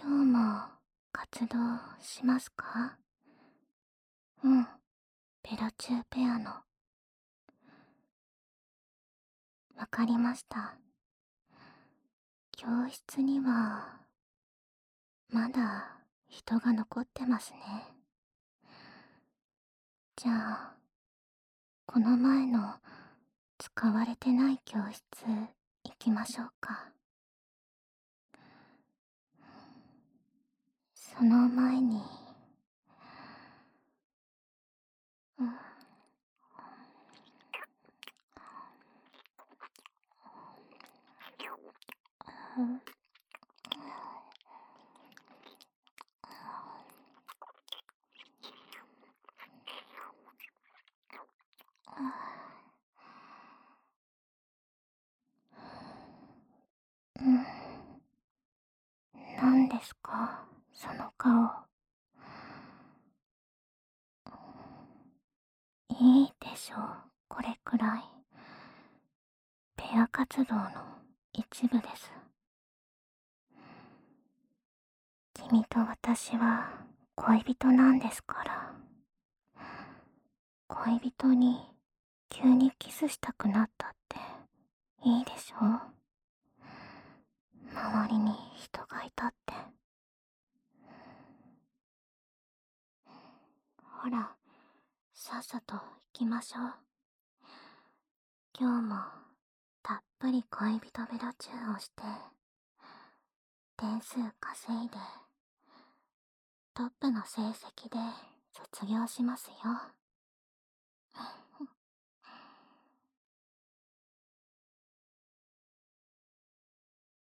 今日も活動しますか？うん、ベロチューペアの。わかりました。教室には、まだ人が残ってますね。じゃあ、この前の使われてない教室行きましょうか。その前に、うん、うん、何ですか、その顔。いいでしょう、これくらい。ペア活動の一部です。君と私は恋人なんですから。恋人に急にキスしたくなったっていいでしょ？周りに人がいたって。ほら、さっさと行きましょう。今日もたっぷり恋人ベロチューをして点数稼いでトップの成績で卒業しますよ。